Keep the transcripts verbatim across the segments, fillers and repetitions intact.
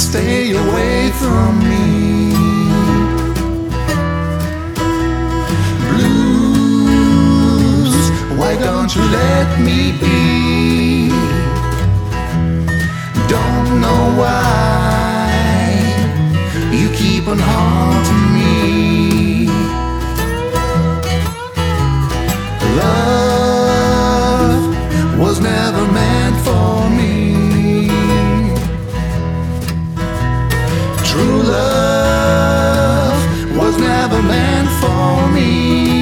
stay away from me. Blues, why don't you let me be? Don't know why you keep on haunting me. Love was never meant for me. True love was never meant for me.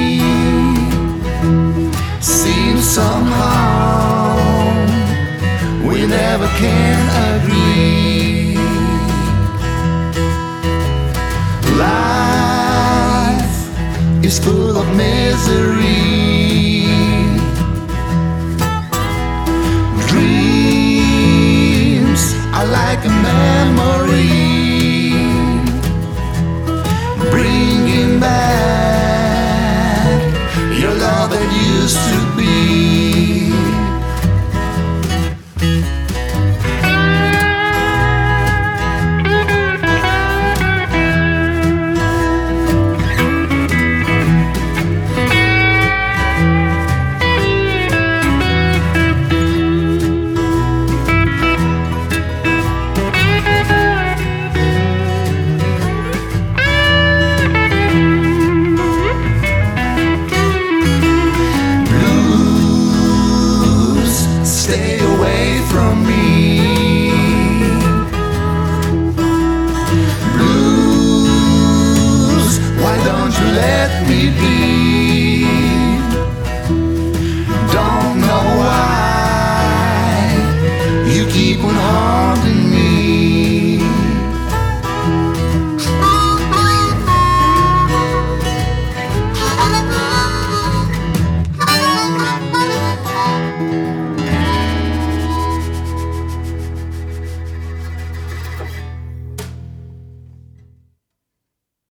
Seems somehow we never can agree. Life is full of misery. Dreams are like a memory, bringing back your love that used to be. Stay away from me.